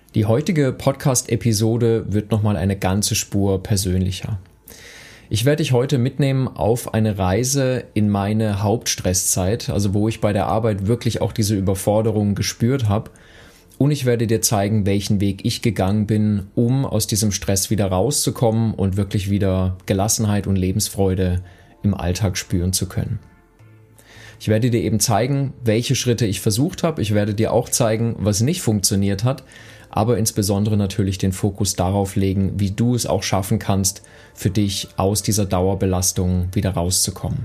Die heutige Podcast-Episode wird nochmal eine ganze Spur persönlicher. Ich werde dich heute mitnehmen auf eine Reise in meine Hauptstresszeit, also wo ich bei der Arbeit wirklich auch diese Überforderung gespürt habe. Und ich werde dir zeigen, welchen Weg ich gegangen bin, um aus diesem Stress wieder rauszukommen und wirklich wieder Gelassenheit und Lebensfreude im Alltag spüren zu können. Ich werde dir eben zeigen, welche Schritte ich versucht habe. Ich werde dir auch zeigen, was nicht funktioniert hat, aber insbesondere natürlich den Fokus darauf legen, wie du es auch schaffen kannst, für dich aus dieser Dauerbelastung wieder rauszukommen.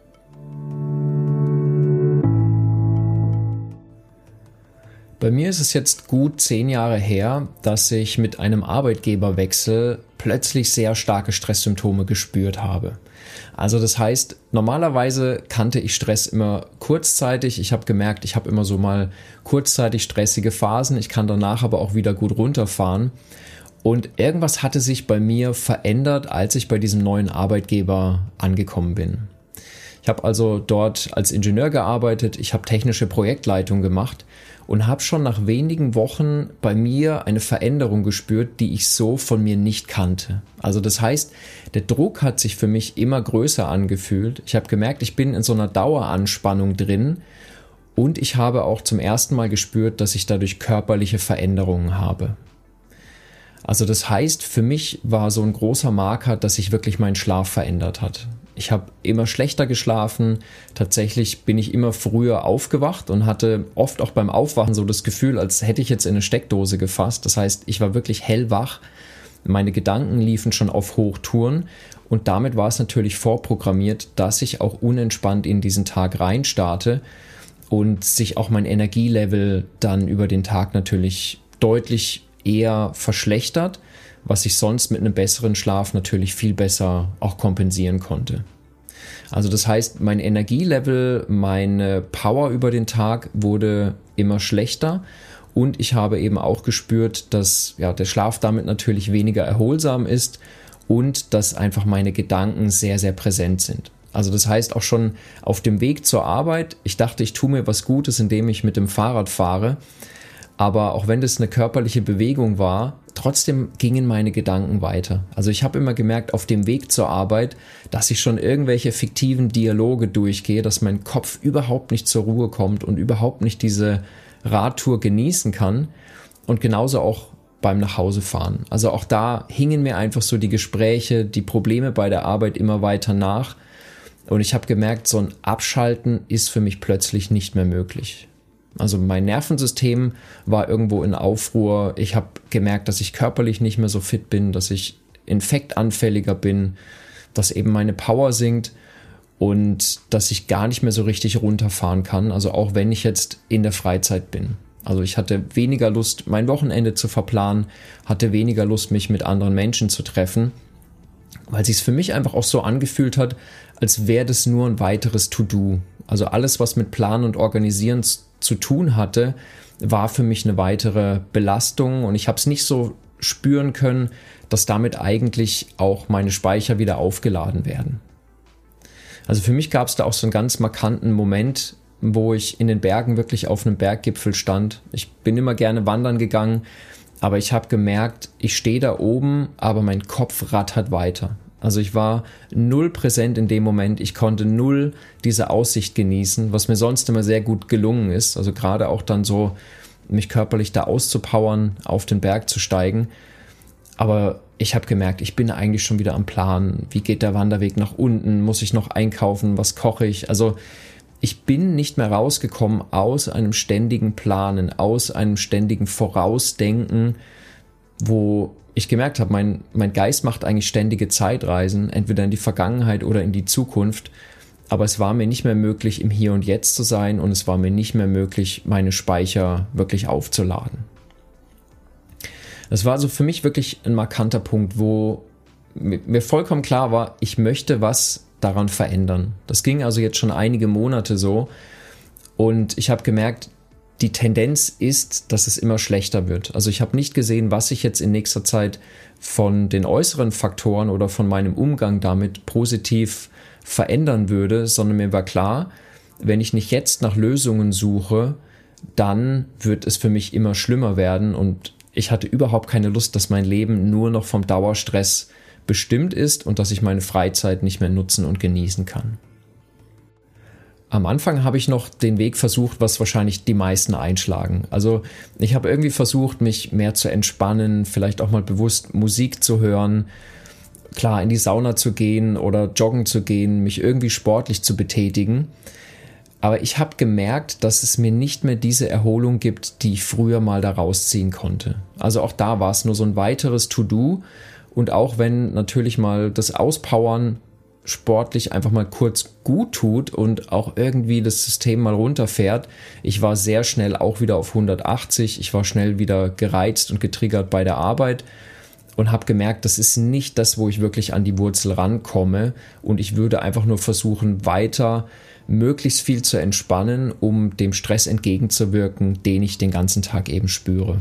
Bei mir ist es jetzt gut 10 Jahre her, dass ich mit einem Arbeitgeberwechsel plötzlich sehr starke Stresssymptome gespürt habe. Also das heißt, normalerweise kannte ich Stress immer kurzzeitig. Ich habe gemerkt, ich habe immer so mal kurzzeitig stressige Phasen. Ich kann danach aber auch wieder gut runterfahren. Und irgendwas hatte sich bei mir verändert, als ich bei diesem neuen Arbeitgeber angekommen bin. Ich habe also dort als Ingenieur gearbeitet, ich habe technische Projektleitung gemacht und habe schon nach wenigen Wochen bei mir eine Veränderung gespürt, die ich so von mir nicht kannte. Also das heißt, der Druck hat sich für mich immer größer angefühlt. Ich habe gemerkt, ich bin in so einer Daueranspannung drin und ich habe auch zum ersten Mal gespürt, dass ich dadurch körperliche Veränderungen habe. Also das heißt, für mich war so ein großer Marker, dass sich wirklich mein Schlaf verändert hat. Ich habe immer schlechter geschlafen, tatsächlich bin ich immer früher aufgewacht und hatte oft auch beim Aufwachen so das Gefühl, als hätte ich jetzt in eine Steckdose gefasst. Das heißt, ich war wirklich hellwach, meine Gedanken liefen schon auf Hochtouren und damit war es natürlich vorprogrammiert, dass ich auch unentspannt in diesen Tag reinstarte und sich auch mein Energielevel dann über den Tag natürlich deutlich eher verschlechtert, was ich sonst mit einem besseren Schlaf natürlich viel besser auch kompensieren konnte. Also das heißt, mein Energielevel, meine Power über den Tag wurde immer schlechter und ich habe eben auch gespürt, dass der Schlaf damit natürlich weniger erholsam ist und dass einfach meine Gedanken sehr, sehr präsent sind. Also das heißt auch schon auf dem Weg zur Arbeit, ich dachte, ich tue mir was Gutes, indem ich mit dem Fahrrad fahre, aber auch wenn das eine körperliche Bewegung war, trotzdem gingen meine Gedanken weiter. Also ich habe immer gemerkt, auf dem Weg zur Arbeit, dass ich schon irgendwelche fiktiven Dialoge durchgehe, dass mein Kopf überhaupt nicht zur Ruhe kommt und überhaupt nicht diese Radtour genießen kann. Und genauso auch beim Nachhausefahren. Also auch da hingen mir einfach so die Gespräche, die Probleme bei der Arbeit immer weiter nach. Und ich habe gemerkt, so ein Abschalten ist für mich plötzlich nicht mehr möglich. Also mein Nervensystem war irgendwo in Aufruhr. Ich habe gemerkt, dass ich körperlich nicht mehr so fit bin, dass ich infektanfälliger bin, dass eben meine Power sinkt und dass ich gar nicht mehr so richtig runterfahren kann. Also auch wenn ich jetzt in der Freizeit bin. Also ich hatte weniger Lust, mein Wochenende zu verplanen, hatte weniger Lust, mich mit anderen Menschen zu treffen, weil es sich für mich einfach auch so angefühlt hat, als wäre das nur ein weiteres To-Do. Also alles, was mit Planen und Organisieren zu tun hatte, war für mich eine weitere Belastung und ich habe es nicht so spüren können, dass damit eigentlich auch meine Speicher wieder aufgeladen werden. Also für mich gab es da auch so einen ganz markanten Moment, wo ich in den Bergen wirklich auf einem Berggipfel stand. Ich bin immer gerne wandern gegangen, aber ich habe gemerkt, ich stehe da oben, aber mein Kopf rattert weiter. Also ich war null präsent in dem Moment, ich konnte null diese Aussicht genießen, was mir sonst immer sehr gut gelungen ist. Also gerade auch dann so, mich körperlich da auszupowern, auf den Berg zu steigen. Aber ich habe gemerkt, ich bin eigentlich schon wieder am Plan. Wie geht der Wanderweg nach unten? Muss ich noch einkaufen? Was koche ich? Also ich bin nicht mehr rausgekommen aus einem ständigen Planen, aus einem ständigen Vorausdenken, wo ich gemerkt habe, mein Geist macht eigentlich ständige Zeitreisen, entweder in die Vergangenheit oder in die Zukunft, aber es war mir nicht mehr möglich, im Hier und Jetzt zu sein und es war mir nicht mehr möglich, meine Speicher wirklich aufzuladen. Das war also für mich wirklich ein markanter Punkt, wo mir vollkommen klar war, ich möchte was daran verändern. Das ging also jetzt schon einige Monate so und ich habe gemerkt, die Tendenz ist, dass es immer schlechter wird. Also ich habe nicht gesehen, was sich jetzt in nächster Zeit von den äußeren Faktoren oder von meinem Umgang damit positiv verändern würde, sondern mir war klar, wenn ich nicht jetzt nach Lösungen suche, dann wird es für mich immer schlimmer werden und ich hatte überhaupt keine Lust, dass mein Leben nur noch vom Dauerstress bestimmt ist und dass ich meine Freizeit nicht mehr nutzen und genießen kann. Am Anfang habe ich noch den Weg versucht, was wahrscheinlich die meisten einschlagen. Also ich habe irgendwie versucht, mich mehr zu entspannen, vielleicht auch mal bewusst Musik zu hören, klar in die Sauna zu gehen oder joggen zu gehen, mich irgendwie sportlich zu betätigen. Aber ich habe gemerkt, dass es mir nicht mehr diese Erholung gibt, die ich früher mal da rausziehen konnte. Also auch da war es nur so ein weiteres To-Do. Und auch wenn natürlich mal das Auspowern sportlich einfach mal kurz gut tut und auch irgendwie das System mal runterfährt, ich war sehr schnell auch wieder auf 180. Ich war schnell wieder gereizt und getriggert bei der Arbeit und habe gemerkt, das ist nicht das, wo ich wirklich an die Wurzel rankomme. Und ich würde einfach nur versuchen, weiter möglichst viel zu entspannen, um dem Stress entgegenzuwirken, den ich den ganzen Tag eben spüre.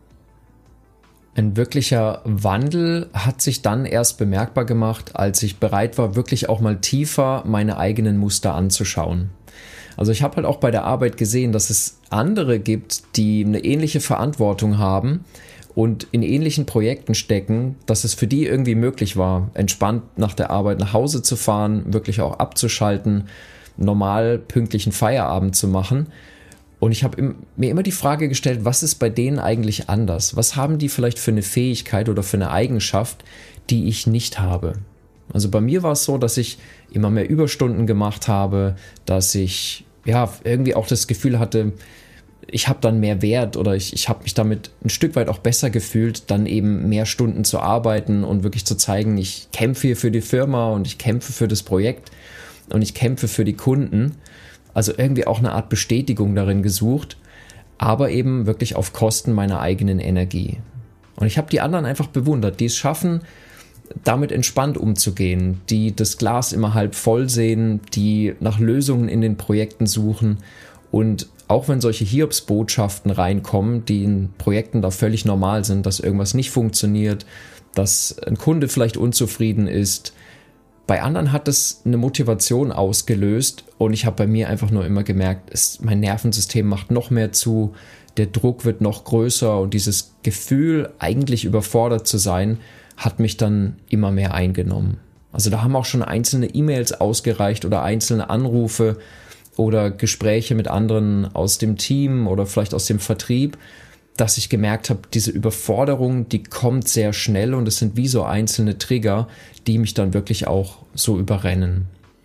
Ein wirklicher Wandel hat sich dann erst bemerkbar gemacht, als ich bereit war, wirklich auch mal tiefer meine eigenen Muster anzuschauen. Also ich habe halt auch bei der Arbeit gesehen, dass es andere gibt, die eine ähnliche Verantwortung haben und in ähnlichen Projekten stecken, dass es für die irgendwie möglich war, entspannt nach der Arbeit nach Hause zu fahren, wirklich auch abzuschalten, normal pünktlichen Feierabend zu machen. Und ich habe mir immer die Frage gestellt, was ist bei denen eigentlich anders? Was haben die vielleicht für eine Fähigkeit oder für eine Eigenschaft, die ich nicht habe? Also bei mir war es so, dass ich immer mehr Überstunden gemacht habe, dass ich ja irgendwie auch das Gefühl hatte, ich habe dann mehr Wert oder ich habe mich damit ein Stück weit auch besser gefühlt, dann eben mehr Stunden zu arbeiten und wirklich zu zeigen, ich kämpfe hier für die Firma und ich kämpfe für das Projekt und ich kämpfe für die Kunden. Also irgendwie auch eine Art Bestätigung darin gesucht, aber eben wirklich auf Kosten meiner eigenen Energie. Und ich habe die anderen einfach bewundert, die es schaffen, damit entspannt umzugehen, die das Glas immer halb voll sehen, die nach Lösungen in den Projekten suchen. Und auch wenn solche Hiobsbotschaften reinkommen, die in Projekten da völlig normal sind, dass irgendwas nicht funktioniert, dass ein Kunde vielleicht unzufrieden ist, bei anderen hat es eine Motivation ausgelöst und ich habe bei mir einfach nur immer gemerkt, mein Nervensystem macht noch mehr zu, der Druck wird noch größer und dieses Gefühl, eigentlich überfordert zu sein, hat mich dann immer mehr eingenommen. Also da haben auch schon einzelne E-Mails ausgereicht oder einzelne Anrufe oder Gespräche mit anderen aus dem Team oder vielleicht aus dem Vertrieb, dass ich gemerkt habe, diese Überforderung, die kommt sehr schnell und es sind wie so einzelne Trigger, die mich dann wirklich auch so überrennen.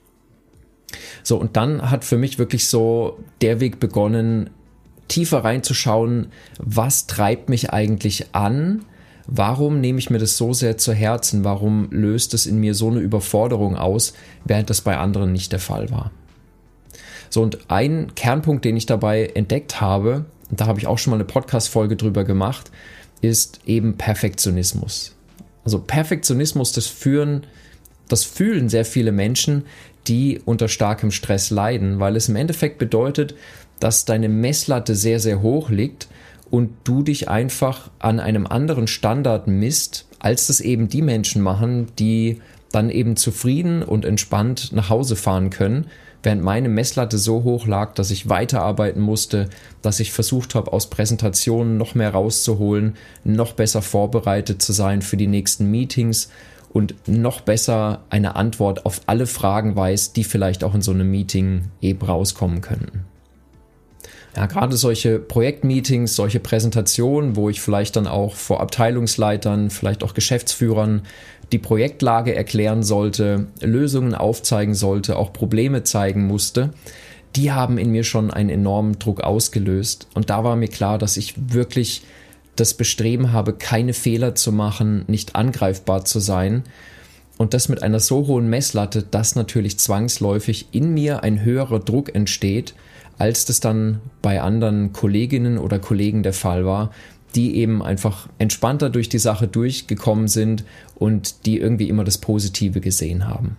So, und dann hat für mich wirklich so der Weg begonnen, tiefer reinzuschauen, was treibt mich eigentlich an? Warum nehme ich mir das so sehr zu Herzen? Warum löst es in mir so eine Überforderung aus, während das bei anderen nicht der Fall war? So, und ein Kernpunkt, den ich dabei entdeckt habe, und da habe ich auch schon mal eine Podcast-Folge drüber gemacht, ist eben Perfektionismus. Also Perfektionismus, das fühlen sehr viele Menschen, die unter starkem Stress leiden, weil es im Endeffekt bedeutet, dass deine Messlatte sehr, sehr hoch liegt und du dich einfach an einem anderen Standard misst, als das eben die Menschen machen, die dann eben zufrieden und entspannt nach Hause fahren können, während meine Messlatte so hoch lag, dass ich weiterarbeiten musste, dass ich versucht habe, aus Präsentationen noch mehr rauszuholen, noch besser vorbereitet zu sein für die nächsten Meetings und noch besser eine Antwort auf alle Fragen weiß, die vielleicht auch in so einem Meeting eben rauskommen könnten. Ja, gerade solche Projektmeetings, solche Präsentationen, wo ich vielleicht dann auch vor Abteilungsleitern, vielleicht auch Geschäftsführern die Projektlage erklären sollte, Lösungen aufzeigen sollte, auch Probleme zeigen musste, die haben in mir schon einen enormen Druck ausgelöst. Und da war mir klar, dass ich wirklich das Bestreben habe, keine Fehler zu machen, nicht angreifbar zu sein. Und das mit einer so hohen Messlatte, dass natürlich zwangsläufig in mir ein höherer Druck entsteht, als das dann bei anderen Kolleginnen oder Kollegen der Fall war, die eben einfach entspannter durch die Sache durchgekommen sind und die irgendwie immer das Positive gesehen haben.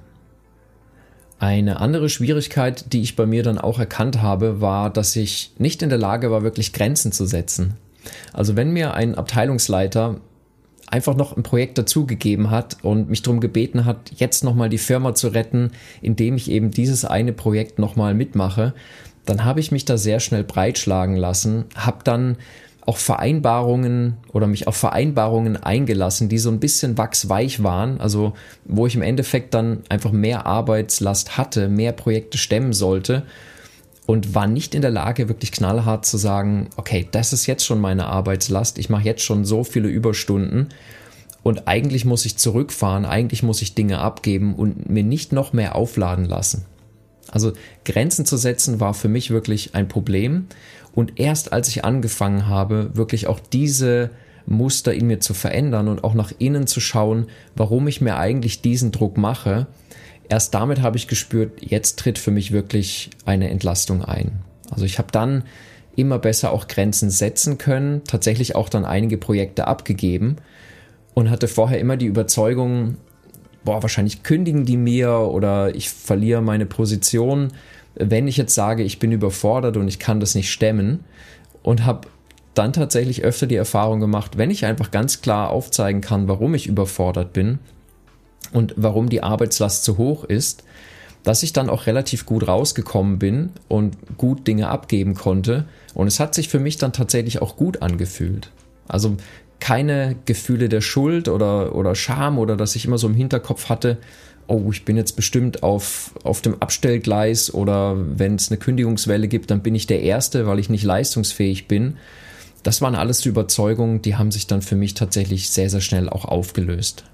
Eine andere Schwierigkeit, die ich bei mir dann auch erkannt habe, war, dass ich nicht in der Lage war, wirklich Grenzen zu setzen. Also wenn mir ein Abteilungsleiter einfach noch ein Projekt dazugegeben hat und mich darum gebeten hat, jetzt nochmal die Firma zu retten, indem ich eben dieses eine Projekt nochmal mitmache, dann habe ich mich da sehr schnell breitschlagen lassen, habe dann auch Vereinbarungen oder mich auf Vereinbarungen eingelassen, die so ein bisschen wachsweich waren, also wo ich im Endeffekt dann einfach mehr Arbeitslast hatte, mehr Projekte stemmen sollte und war nicht in der Lage, wirklich knallhart zu sagen, okay, das ist jetzt schon meine Arbeitslast, ich mache jetzt schon so viele Überstunden und eigentlich muss ich zurückfahren, eigentlich muss ich Dinge abgeben und mir nicht noch mehr aufladen lassen. Also Grenzen zu setzen war für mich wirklich ein Problem und erst als ich angefangen habe, wirklich auch diese Muster in mir zu verändern und auch nach innen zu schauen, warum ich mir eigentlich diesen Druck mache, erst damit habe ich gespürt, jetzt tritt für mich wirklich eine Entlastung ein. Also ich habe dann immer besser auch Grenzen setzen können, tatsächlich auch dann einige Projekte abgegeben und hatte vorher immer die Überzeugung, wahrscheinlich kündigen die mir oder ich verliere meine Position, wenn ich jetzt sage, ich bin überfordert und ich kann das nicht stemmen, und habe dann tatsächlich öfter die Erfahrung gemacht, wenn ich einfach ganz klar aufzeigen kann, warum ich überfordert bin und warum die Arbeitslast zu hoch ist, dass ich dann auch relativ gut rausgekommen bin und gut Dinge abgeben konnte, und es hat sich für mich dann tatsächlich auch gut angefühlt. Also keine Gefühle der Schuld oder Scham oder dass ich immer so im Hinterkopf hatte, oh, ich bin jetzt bestimmt auf dem Abstellgleis oder wenn es eine Kündigungswelle gibt, dann bin ich der Erste, weil ich nicht leistungsfähig bin. Das waren alles Überzeugungen, die haben sich dann für mich tatsächlich sehr, sehr schnell auch aufgelöst.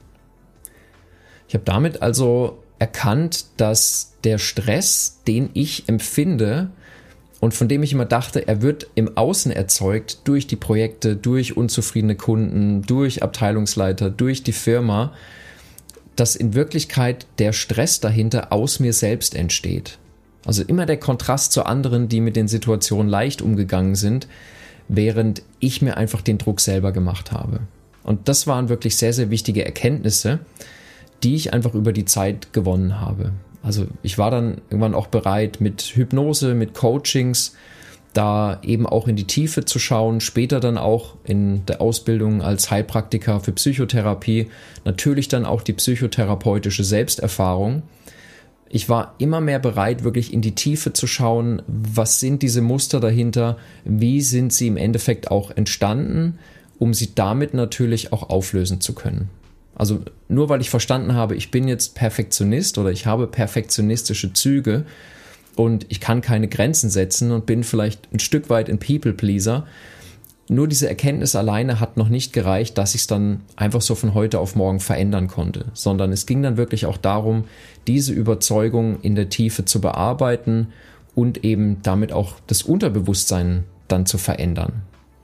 Ich habe damit also erkannt, dass der Stress, den ich empfinde und von dem ich immer dachte, er wird im Außen erzeugt durch die Projekte, durch unzufriedene Kunden, durch Abteilungsleiter, durch die Firma, dass in Wirklichkeit der Stress dahinter aus mir selbst entsteht. Also immer der Kontrast zu anderen, die mit den Situationen leicht umgegangen sind, während ich mir einfach den Druck selber gemacht habe. Und das waren wirklich sehr, sehr wichtige Erkenntnisse, die ich einfach über die Zeit gewonnen habe. Also ich war dann irgendwann auch bereit, mit Hypnose, mit Coachings, da eben auch in die Tiefe zu schauen, später dann auch in der Ausbildung als Heilpraktiker für Psychotherapie, natürlich dann auch die psychotherapeutische Selbsterfahrung. Ich war immer mehr bereit, wirklich in die Tiefe zu schauen, was sind diese Muster dahinter, wie sind sie im Endeffekt auch entstanden, um sie damit natürlich auch auflösen zu können. Also nur weil ich verstanden habe, ich bin jetzt Perfektionist oder ich habe perfektionistische Züge und ich kann keine Grenzen setzen und bin vielleicht ein Stück weit ein People-Pleaser, nur diese Erkenntnis alleine hat noch nicht gereicht, dass ich es dann einfach so von heute auf morgen verändern konnte, sondern es ging dann wirklich auch darum, diese Überzeugung in der Tiefe zu bearbeiten und eben damit auch das Unterbewusstsein dann zu verändern.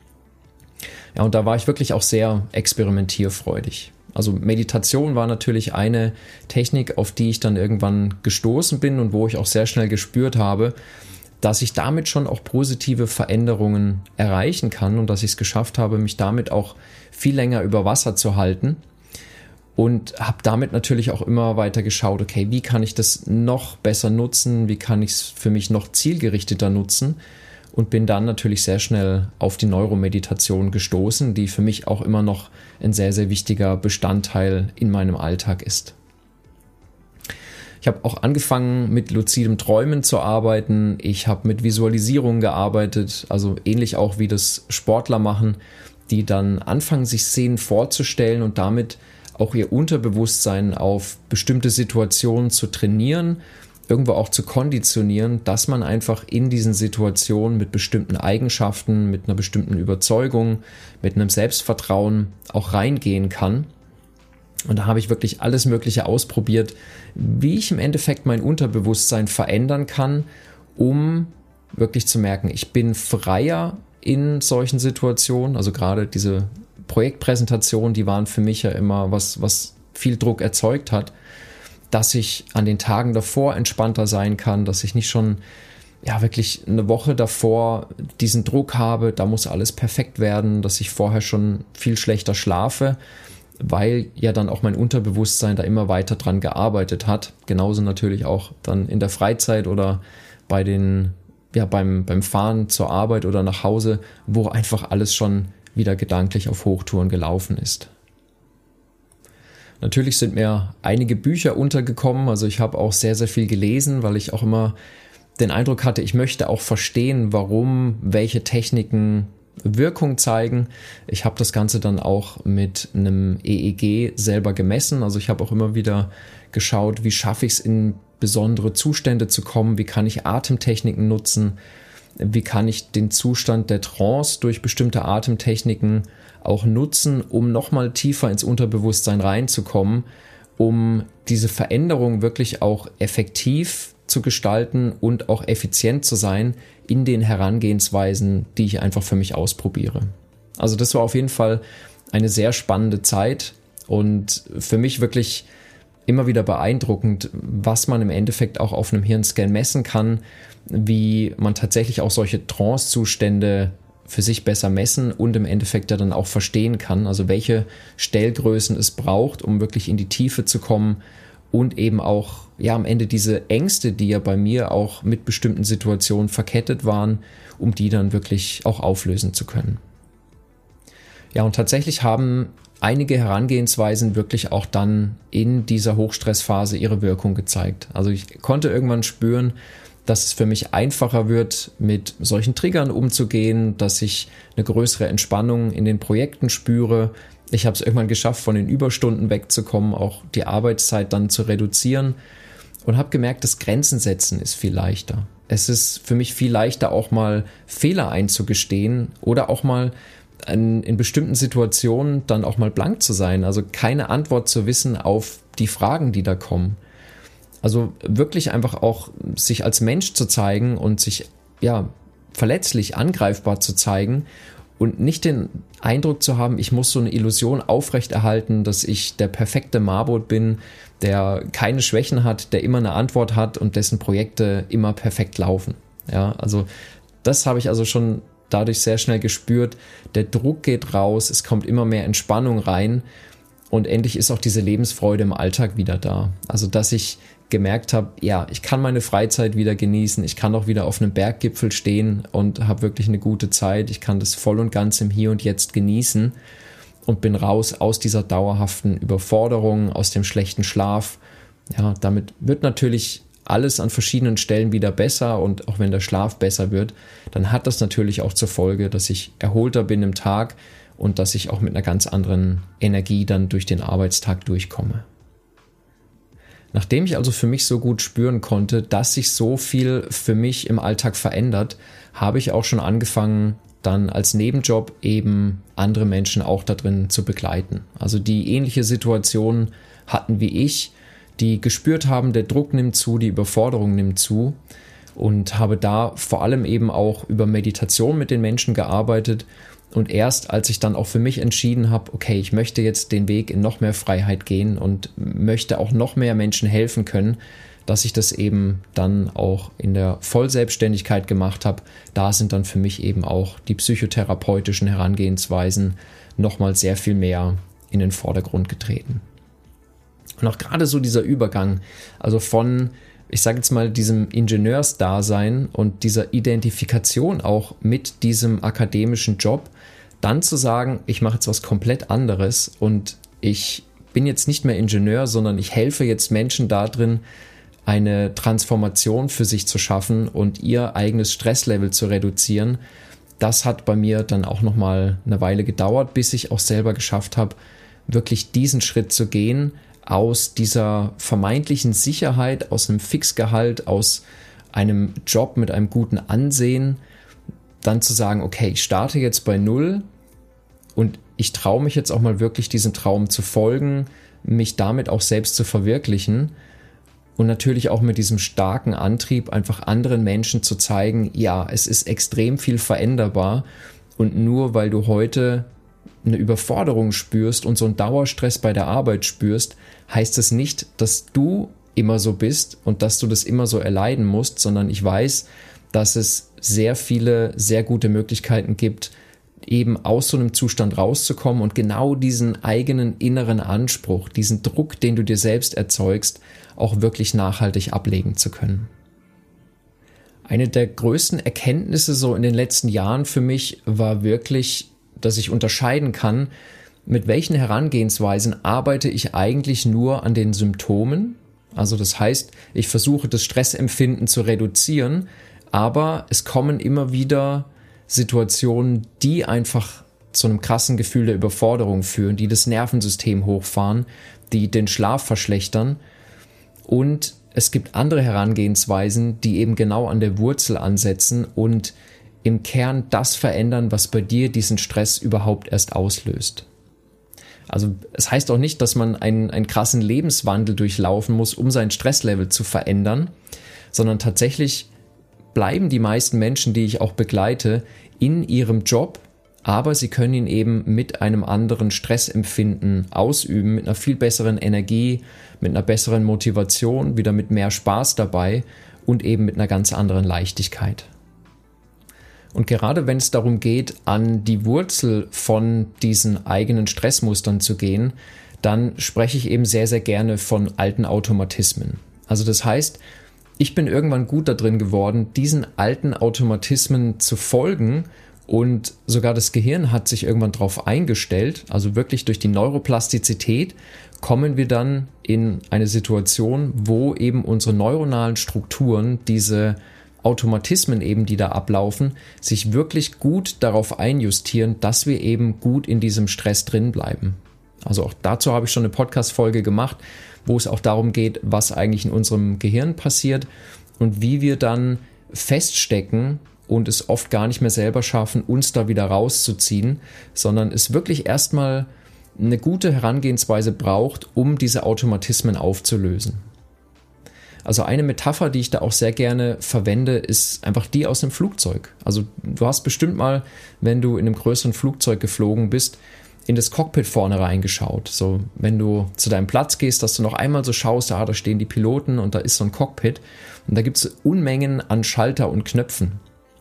Ja, und da war ich wirklich auch sehr experimentierfreudig. Also Meditation war natürlich eine Technik, auf die ich dann irgendwann gestoßen bin und wo ich auch sehr schnell gespürt habe, dass ich damit schon auch positive Veränderungen erreichen kann und dass ich es geschafft habe, mich damit auch viel länger über Wasser zu halten, und habe damit natürlich auch immer weiter geschaut, okay, wie kann ich das noch besser nutzen, wie kann ich es für mich noch zielgerichteter nutzen, und bin dann natürlich sehr schnell auf die Neuromeditation gestoßen, die für mich auch immer noch ein sehr, sehr wichtiger Bestandteil in meinem Alltag ist. Ich habe auch angefangen, mit luzidem Träumen zu arbeiten. Ich habe mit Visualisierung gearbeitet, also ähnlich auch wie das Sportler machen, die dann anfangen, sich Szenen vorzustellen und damit auch ihr Unterbewusstsein auf bestimmte Situationen zu trainieren, irgendwo auch zu konditionieren, dass man einfach in diesen Situationen mit bestimmten Eigenschaften, mit einer bestimmten Überzeugung, mit einem Selbstvertrauen auch reingehen kann. Und da habe ich wirklich alles Mögliche ausprobiert, wie ich im Endeffekt mein Unterbewusstsein verändern kann, um wirklich zu merken, ich bin freier in solchen Situationen. Also gerade diese Projektpräsentationen, die waren für mich ja immer was viel Druck erzeugt hat, dass ich an den Tagen davor entspannter sein kann, dass ich nicht schon wirklich eine Woche davor diesen Druck habe, da muss alles perfekt werden, dass ich vorher schon viel schlechter schlafe, weil ja dann auch mein Unterbewusstsein da immer weiter dran gearbeitet hat. Genauso natürlich auch dann in der Freizeit oder beim Fahren zur Arbeit oder nach Hause, wo einfach alles schon wieder gedanklich auf Hochtouren gelaufen ist. Natürlich sind mir einige Bücher untergekommen, also ich habe auch sehr, sehr viel gelesen, weil ich auch immer den Eindruck hatte, ich möchte auch verstehen, warum welche Techniken Wirkung zeigen. Ich habe das Ganze dann auch mit einem EEG selber gemessen. Also ich habe auch immer wieder geschaut, wie schaffe ich es, in besondere Zustände zu kommen, wie kann ich Atemtechniken nutzen, wie kann ich den Zustand der Trance durch bestimmte Atemtechniken auch nutzen, um nochmal tiefer ins Unterbewusstsein reinzukommen, um diese Veränderung wirklich auch effektiv zu gestalten und auch effizient zu sein in den Herangehensweisen, die ich einfach für mich ausprobiere. Also das war auf jeden Fall eine sehr spannende Zeit und für mich wirklich immer wieder beeindruckend, was man im Endeffekt auch auf einem Hirnscan messen kann, wie man tatsächlich auch solche Trance-Zustände für sich besser messen und im Endeffekt ja dann auch verstehen kann, also welche Stellgrößen es braucht, um wirklich in die Tiefe zu kommen und eben auch ja am Ende diese Ängste, die ja bei mir auch mit bestimmten Situationen verkettet waren, um die dann wirklich auch auflösen zu können. Ja, und tatsächlich haben einige Herangehensweisen wirklich auch dann in dieser Hochstressphase ihre Wirkung gezeigt. Also ich konnte irgendwann spüren, dass es für mich einfacher wird, mit solchen Triggern umzugehen, dass ich eine größere Entspannung in den Projekten spüre. Ich habe es irgendwann geschafft, von den Überstunden wegzukommen, auch die Arbeitszeit dann zu reduzieren und habe gemerkt, das Grenzen setzen ist viel leichter. Es ist für mich viel leichter, auch mal Fehler einzugestehen oder auch mal in bestimmten Situationen dann auch mal blank zu sein, also keine Antwort zu wissen auf die Fragen, die da kommen. Also wirklich einfach auch sich als Mensch zu zeigen und sich ja verletzlich angreifbar zu zeigen und nicht den Eindruck zu haben, ich muss so eine Illusion aufrechterhalten, dass ich der perfekte Marbot bin, der keine Schwächen hat, der immer eine Antwort hat und dessen Projekte immer perfekt laufen. Ja, also das habe ich also schon dadurch sehr schnell gespürt. Der Druck geht raus, es kommt immer mehr Entspannung rein und endlich ist auch diese Lebensfreude im Alltag wieder da. Also dass ich gemerkt habe, ja, ich kann meine Freizeit wieder genießen, ich kann auch wieder auf einem Berggipfel stehen und habe wirklich eine gute Zeit, ich kann das voll und ganz im Hier und Jetzt genießen und bin raus aus dieser dauerhaften Überforderung, aus dem schlechten Schlaf. Ja, damit wird natürlich alles an verschiedenen Stellen wieder besser und auch wenn der Schlaf besser wird, dann hat das natürlich auch zur Folge, dass ich erholter bin im Tag und dass ich auch mit einer ganz anderen Energie dann durch den Arbeitstag durchkomme. Nachdem ich also für mich so gut spüren konnte, dass sich so viel für mich im Alltag verändert, habe ich auch schon angefangen, dann als Nebenjob eben andere Menschen auch da drin zu begleiten. Also die ähnliche Situationen hatten wie ich, die gespürt haben, der Druck nimmt zu, die Überforderung nimmt zu und habe da vor allem eben auch über Meditation mit den Menschen gearbeitet. Und erst als ich dann auch für mich entschieden habe, okay, ich möchte jetzt den Weg in noch mehr Freiheit gehen und möchte auch noch mehr Menschen helfen können, dass ich das eben dann auch in der Vollselbstständigkeit gemacht habe, da sind dann für mich eben auch die psychotherapeutischen Herangehensweisen nochmal sehr viel mehr in den Vordergrund getreten. Und auch gerade so dieser Übergang, also von, ich sage jetzt mal, diesem Ingenieursdasein und dieser Identifikation auch mit diesem akademischen Job, dann zu sagen, ich mache jetzt was komplett anderes und ich bin jetzt nicht mehr Ingenieur, sondern ich helfe jetzt Menschen darin, eine Transformation für sich zu schaffen und ihr eigenes Stresslevel zu reduzieren. Das hat bei mir dann auch nochmal eine Weile gedauert, bis ich auch selber geschafft habe, wirklich diesen Schritt zu gehen, aus dieser vermeintlichen Sicherheit, aus einem Fixgehalt, aus einem Job mit einem guten Ansehen, dann zu sagen, okay, ich starte jetzt bei Null und ich traue mich jetzt auch mal wirklich diesem Traum zu folgen, mich damit auch selbst zu verwirklichen und natürlich auch mit diesem starken Antrieb einfach anderen Menschen zu zeigen, ja, es ist extrem viel veränderbar und nur weil du heute eine Überforderung spürst und so einen Dauerstress bei der Arbeit spürst, heißt es nicht, dass du immer so bist und dass du das immer so erleiden musst, sondern ich weiß, dass es sehr viele, sehr gute Möglichkeiten gibt, eben aus so einem Zustand rauszukommen und genau diesen eigenen inneren Anspruch, diesen Druck, den du dir selbst erzeugst, auch wirklich nachhaltig ablegen zu können. Eine der größten Erkenntnisse so in den letzten Jahren für mich war wirklich, dass ich unterscheiden kann, mit welchen Herangehensweisen arbeite ich eigentlich nur an den Symptomen. Also das heißt, ich versuche das Stressempfinden zu reduzieren, aber es kommen immer wieder Situationen, die einfach zu einem krassen Gefühl der Überforderung führen, die das Nervensystem hochfahren, die den Schlaf verschlechtern. Und es gibt andere Herangehensweisen, die eben genau an der Wurzel ansetzen und im Kern das verändern, was bei dir diesen Stress überhaupt erst auslöst. Also es heißt auch nicht, dass man einen krassen Lebenswandel durchlaufen muss, um sein Stresslevel zu verändern, sondern tatsächlich bleiben die meisten Menschen, die ich auch begleite, in ihrem Job, aber sie können ihn eben mit einem anderen Stressempfinden ausüben, mit einer viel besseren Energie, mit einer besseren Motivation, wieder mit mehr Spaß dabei und eben mit einer ganz anderen Leichtigkeit. Und gerade wenn es darum geht, an die Wurzel von diesen eigenen Stressmustern zu gehen, dann spreche ich eben sehr, sehr gerne von alten Automatismen. Also das heißt, ich bin irgendwann gut da drin geworden, diesen alten Automatismen zu folgen, und sogar das Gehirn hat sich irgendwann darauf eingestellt, also wirklich durch die Neuroplastizität kommen wir dann in eine Situation, wo eben unsere neuronalen Strukturen, diese Automatismen eben, die da ablaufen, sich wirklich gut darauf einjustieren, dass wir eben gut in diesem Stress drin bleiben. Also auch dazu habe ich schon eine Podcast-Folge gemacht, wo es auch darum geht, was eigentlich in unserem Gehirn passiert und wie wir dann feststecken und es oft gar nicht mehr selber schaffen, uns da wieder rauszuziehen, sondern es wirklich erstmal eine gute Herangehensweise braucht, um diese Automatismen aufzulösen. Also eine Metapher, die ich da auch sehr gerne verwende, ist einfach die aus dem Flugzeug. Also du hast bestimmt mal, wenn du in einem größeren Flugzeug geflogen bist, in das Cockpit vorne reingeschaut. So, wenn du zu deinem Platz gehst, dass du noch einmal so schaust, da stehen die Piloten und da ist so ein Cockpit und da gibt es Unmengen an Schalter und Knöpfen.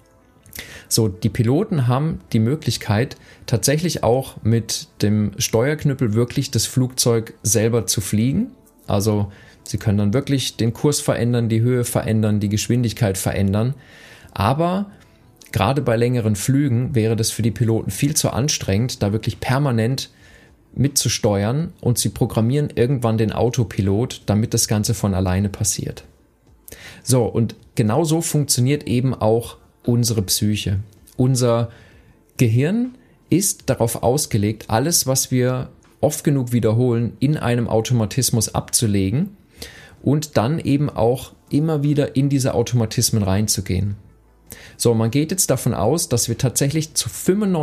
So, die Piloten haben die Möglichkeit, tatsächlich auch mit dem Steuerknüppel wirklich das Flugzeug selber zu fliegen. Also sie können dann wirklich den Kurs verändern, die Höhe verändern, die Geschwindigkeit verändern. Aber gerade bei längeren Flügen wäre das für die Piloten viel zu anstrengend, da wirklich permanent mitzusteuern, und sie programmieren irgendwann den Autopilot, damit das Ganze von alleine passiert. So, und genau so funktioniert eben auch unsere Psyche. Unser Gehirn ist darauf ausgelegt, alles, was wir oft genug wiederholen, in einem Automatismus abzulegen und dann eben auch immer wieder in diese Automatismen reinzugehen. So, man geht jetzt davon aus, dass wir tatsächlich zu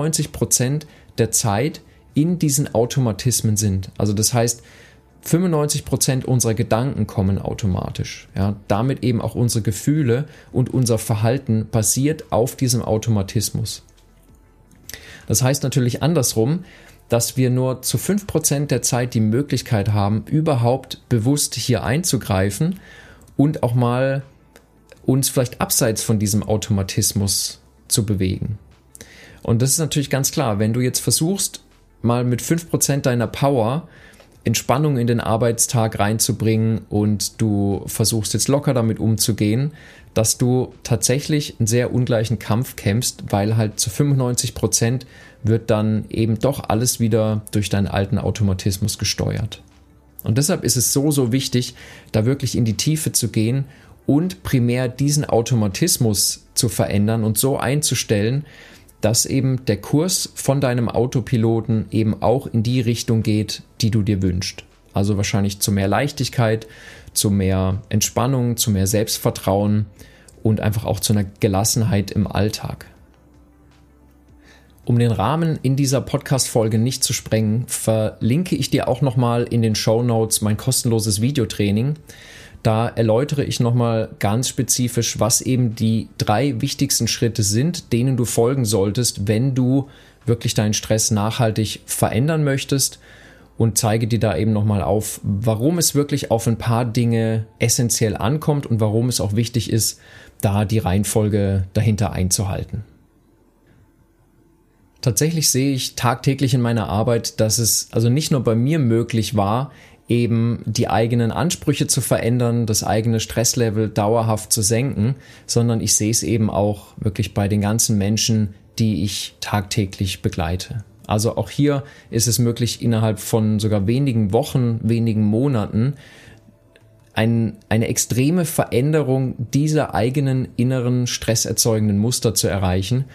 95% der Zeit in diesen Automatismen sind. Also das heißt, 95% unserer Gedanken kommen automatisch. Ja, damit eben auch unsere Gefühle und unser Verhalten basiert auf diesem Automatismus. Das heißt natürlich andersrum, dass wir nur zu 5% der Zeit die Möglichkeit haben, überhaupt bewusst hier einzugreifen und auch mal uns vielleicht abseits von diesem Automatismus zu bewegen. Und das ist natürlich ganz klar, wenn du jetzt versuchst, mal mit 5% deiner Power Entspannung in den Arbeitstag reinzubringen und du versuchst jetzt locker damit umzugehen, dass du tatsächlich einen sehr ungleichen Kampf kämpfst, weil halt zu 95% wird dann eben doch alles wieder durch deinen alten Automatismus gesteuert. Und deshalb ist es so, so wichtig, da wirklich in die Tiefe zu gehen und primär diesen Automatismus zu verändern und so einzustellen, dass eben der Kurs von deinem Autopiloten eben auch in die Richtung geht, die du dir wünschst. Also wahrscheinlich zu mehr Leichtigkeit, zu mehr Entspannung, zu mehr Selbstvertrauen und einfach auch zu einer Gelassenheit im Alltag. Um den Rahmen in dieser Podcast-Folge nicht zu sprengen, verlinke ich dir auch nochmal in den Shownotes mein kostenloses Videotraining. Da erläutere ich nochmal ganz spezifisch, was eben die 3 wichtigsten Schritte sind, denen du folgen solltest, wenn du wirklich deinen Stress nachhaltig verändern möchtest, und zeige dir da eben nochmal auf, warum es wirklich auf ein paar Dinge essentiell ankommt und warum es auch wichtig ist, da die Reihenfolge dahinter einzuhalten. Tatsächlich sehe ich tagtäglich in meiner Arbeit, dass es also nicht nur bei mir möglich war, eben die eigenen Ansprüche zu verändern, das eigene Stresslevel dauerhaft zu senken, sondern ich sehe es eben auch wirklich bei den ganzen Menschen, die ich tagtäglich begleite. Also auch hier ist es möglich, innerhalb von sogar wenigen Wochen, wenigen Monaten eine extreme Veränderung dieser eigenen inneren stresserzeugenden Muster zu erreichen.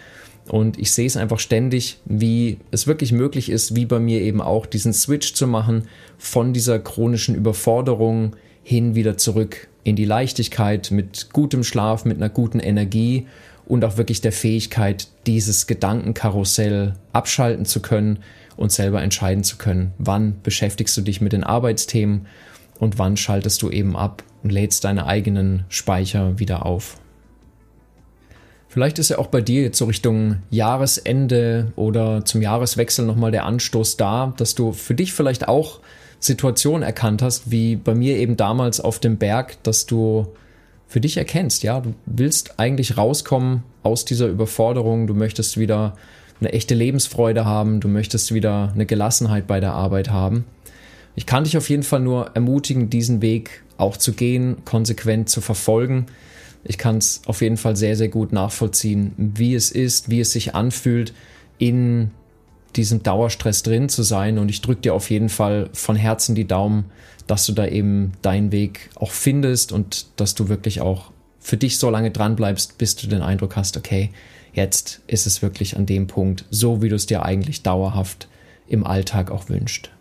Und ich sehe es einfach ständig, wie es wirklich möglich ist, wie bei mir eben auch, diesen Switch zu machen von dieser chronischen Überforderung hin wieder zurück in die Leichtigkeit mit gutem Schlaf, mit einer guten Energie und auch wirklich der Fähigkeit, dieses Gedankenkarussell abschalten zu können und selber entscheiden zu können, wann beschäftigst du dich mit den Arbeitsthemen und wann schaltest du eben ab und lädst deine eigenen Speicher wieder auf. Vielleicht ist ja auch bei dir jetzt so Richtung Jahresende oder zum Jahreswechsel nochmal der Anstoß da, dass du für dich vielleicht auch Situationen erkannt hast, wie bei mir eben damals auf dem Berg, dass du für dich erkennst, ja, du willst eigentlich rauskommen aus dieser Überforderung, du möchtest wieder eine echte Lebensfreude haben, du möchtest wieder eine Gelassenheit bei der Arbeit haben. Ich kann dich auf jeden Fall nur ermutigen, diesen Weg auch zu gehen, konsequent zu verfolgen. Ich kann es auf jeden Fall sehr, sehr gut nachvollziehen, wie es ist, wie es sich anfühlt, in diesem Dauerstress drin zu sein. Und ich drücke dir auf jeden Fall von Herzen die Daumen, dass du da eben deinen Weg auch findest und dass du wirklich auch für dich so lange dran bleibst, bis du den Eindruck hast, okay, jetzt ist es wirklich an dem Punkt, so wie du es dir eigentlich dauerhaft im Alltag auch wünschst.